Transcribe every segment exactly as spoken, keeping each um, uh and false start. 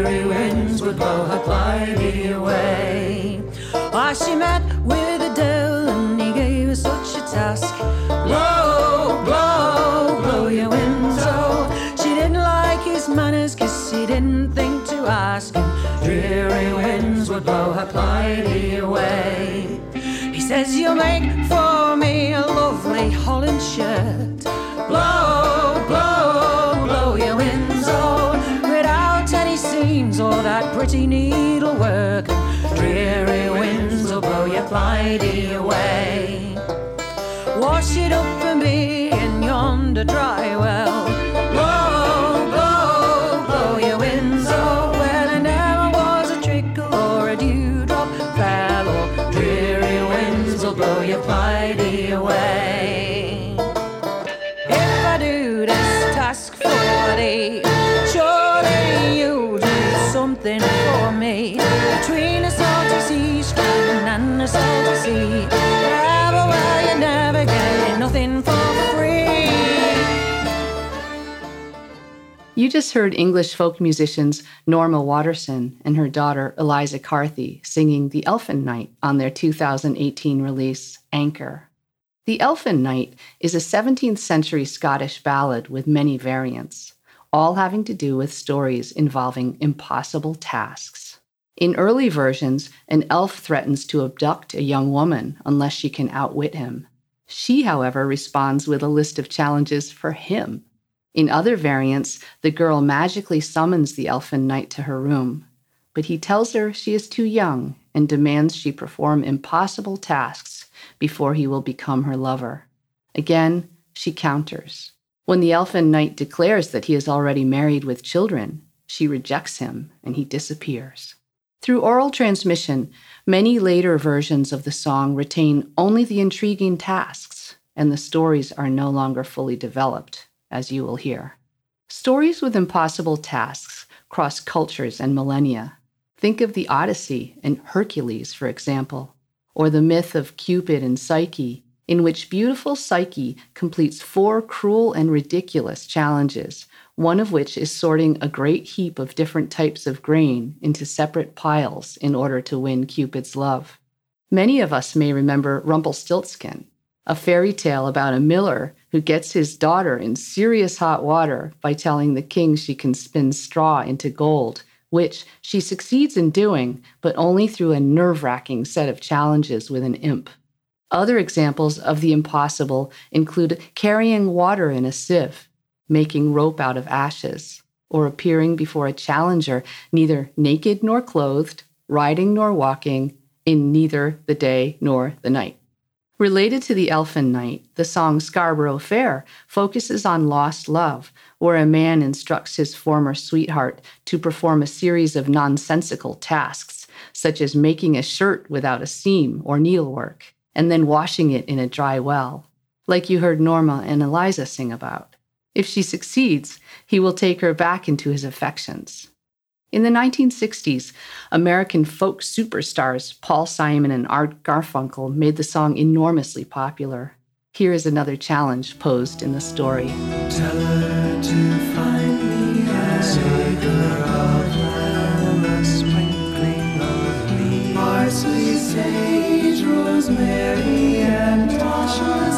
dreary winds would blow her Clyde away. Why, she met with a devil and he gave her such a task. Blow, blow, blow your winds, oh. She didn't like his manners, cause he didn't think to ask. And dreary winds would blow her Clyde away. He says, you'll make for me a lovely Holland shirt. Blow, blow, blow your winds, oh, without any seams or that pretty needlework. Dreary winds will blow your Clyde away. Wash it up for me in yonder dry well. Blow, blow, blow your winds, oh, well, there never was a trickle or a dewdrop fell, or dreary winds will blow your Clyde away. If I do this task for thee, surely you'll do something for me. Between a salty sea strand and a salty sea, travel where you never get nothing for free. You just heard English folk musicians Norma Waterson and her daughter Eliza Carthy singing The Elfin Knight on their two thousand eighteen release, Anchor. The Elfin Knight is a seventeenth century Scottish ballad with many variants, all having to do with stories involving impossible tasks. In early versions, an elf threatens to abduct a young woman unless she can outwit him. She, however, responds with a list of challenges for him. In other variants, the girl magically summons the Elfin Knight to her room, but he tells her she is too young and demands she perform impossible tasks before he will become her lover. Again, she counters. When the Elfin Knight declares that he is already married with children, she rejects him and he disappears. Through oral transmission, many later versions of the song retain only the intriguing tasks, and the stories are no longer fully developed, as you will hear. Stories with impossible tasks cross cultures and millennia. Think of the Odyssey and Hercules, for example, or the myth of Cupid and Psyche, in which beautiful Psyche completes four cruel and ridiculous challenges, one of which is sorting a great heap of different types of grain into separate piles in order to win Cupid's love. Many of us may remember Rumpelstiltskin, a fairy tale about a miller who gets his daughter in serious hot water by telling the king she can spin straw into gold, which she succeeds in doing, but only through a nerve-wracking set of challenges with an imp. Other examples of the impossible include carrying water in a sieve, making rope out of ashes, or appearing before a challenger neither naked nor clothed, riding nor walking, in neither the day nor the night. Related to the Elfin Knight, the song Scarborough Fair focuses on lost love, where a man instructs his former sweetheart to perform a series of nonsensical tasks, such as making a shirt without a seam or needlework, and then washing it in a dry well, like you heard Norma and Eliza sing about. If she succeeds, he will take her back into his affections. In the nineteen sixties, American folk superstars Paul Simon and Art Garfunkel made the song enormously popular. Here is another challenge posed in the story. Tell her to find me a acre of land, a sprinkling of leaves, parsley, sage, rosemary, and Tasha's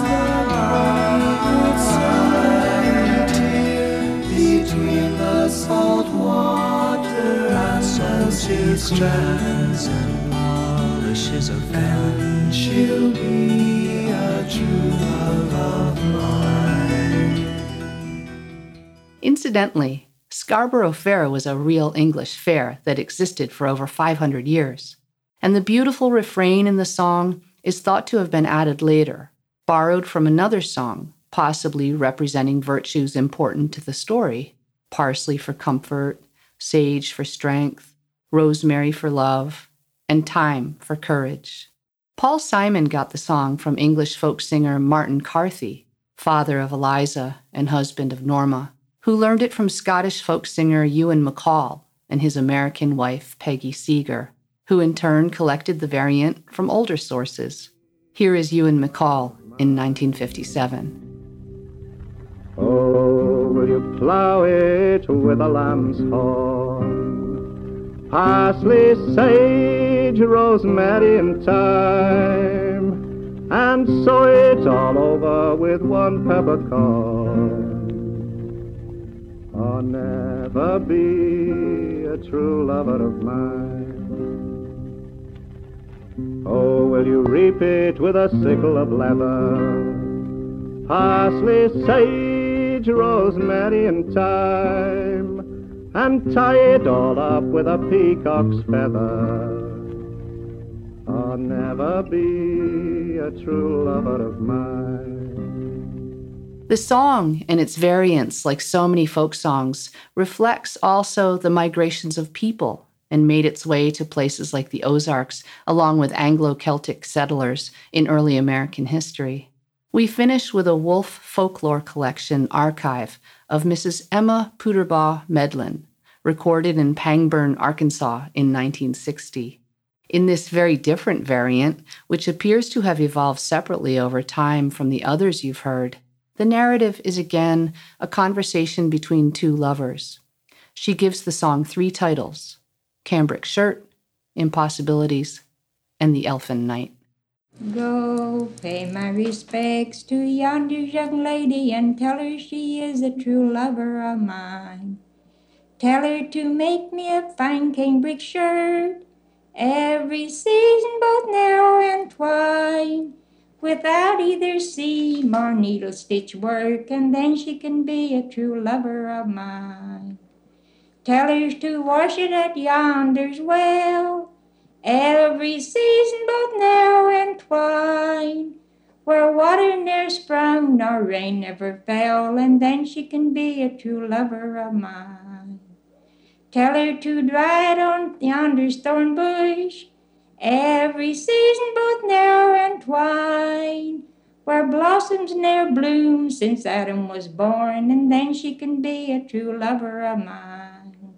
the between the salt water and salty strands and polishes of fen, she'll be a true love of mine. Incidentally, Scarborough Fair was a real English fair that existed for over five hundred years, and the beautiful refrain in the song is thought to have been added later, borrowed from another song, possibly representing virtues important to the story: parsley for comfort, sage for strength, rosemary for love, and thyme for courage. Paul Simon got the song from English folk singer Martin Carthy, father of Eliza and husband of Norma, who learned it from Scottish folk singer Ewan MacColl and his American wife Peggy Seeger, who in turn collected the variant from older sources. Here is Ewan MacColl in nineteen fifty-seven. Oh, will you plough it with a lamb's horn? Parsley, sage, rosemary, and thyme, and sow it all over with one peppercorn. I'll never be a true lover of mine. Oh, will you reap it with a sickle of leather? Parsley, sage, rosemary, and thyme, and tie it all up with a peacock's feather. I'll never be a true lover of mine. The song and its variants, like so many folk songs, reflects also the migrations of people and made its way to places like the Ozarks, along with Anglo-Celtic settlers in early American history. We finish with a Wolf Folklore Collection archive of Missus Emma Puderbaugh Medlin, recorded in Pangburn, Arkansas in nineteen sixty. In this very different variant, which appears to have evolved separately over time from the others you've heard, the narrative is again a conversation between two lovers. She gives the song three titles: Cambric Shirt, Impossibilities, and The Elfin Night. Go pay my respects to yonder young lady and tell her she is a true lover of mine. Tell her to make me a fine cambric shirt every season, both narrow and twine, without either seam or needle stitch work, and then she can be a true lover of mine. Tell her to wash it at yonder's well every season, both narrow and twine, where water ne'er sprung nor rain never fell, and then she can be a true lover of mine. Tell her to dry it on yonder's thorn bush every season, both narrow and twine, where blossoms ne'er bloom since Adam was born, and then she can be a true lover of mine.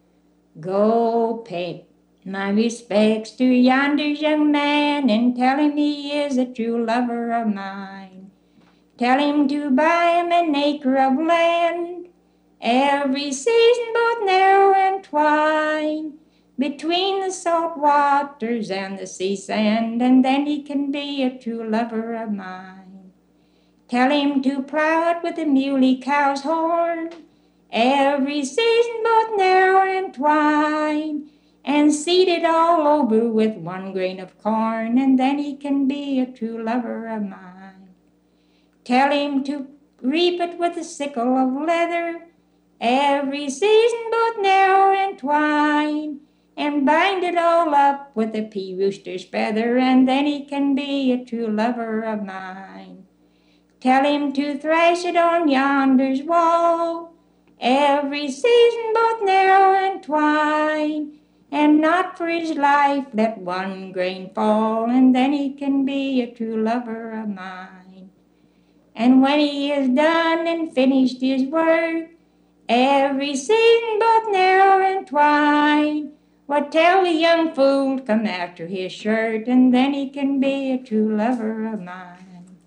Go pay my respects to yonder's young man and tell him he is a true lover of mine. Tell him to buy him an acre of land every season, both narrow and twine, between the salt waters and the sea sand, and then he can be a true lover of mine. Tell him to plow it with a muley cow's horn every season, both narrow and twine, and seed it all over with one grain of corn, and then he can be a true lover of mine. Tell him to reap it with a sickle of leather every season, both narrow and twine, and bind it all up with a pea rooster's feather, and then he can be a true lover of mine. Tell him to thrash it on yonder's wall every season, both narrow and twine, and not for his life let one grain fall, and then he can be a true lover of mine. And when he is done and finished his work every season, both narrow and twine, well, tell the young fool to come after his shirt, and then he can be a true lover of mine.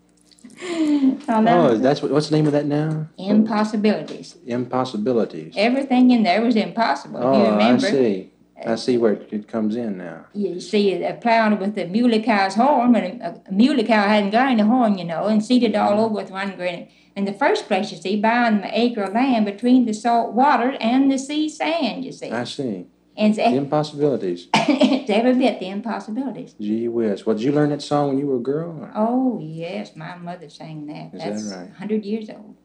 Oh, that's what, what's the name of that now? Impossibilities. Impossibilities. Everything in there was impossible. Oh, you remember? I see. I see where it, it comes in now. You see, uh, plowing with the muley cow's horn, but a, a muley cow hadn't got any horn, you know, and seeded all over with one grain. In the first place, you see, buying an acre of land between the salt water and the sea sand, you see. I see. And the impossibilities. It's every bit the impossibilities. Gee whiz. Well, did you learn that song when you were a girl? Or? Oh, yes. My mother sang that. Is That's that right? one hundred years old.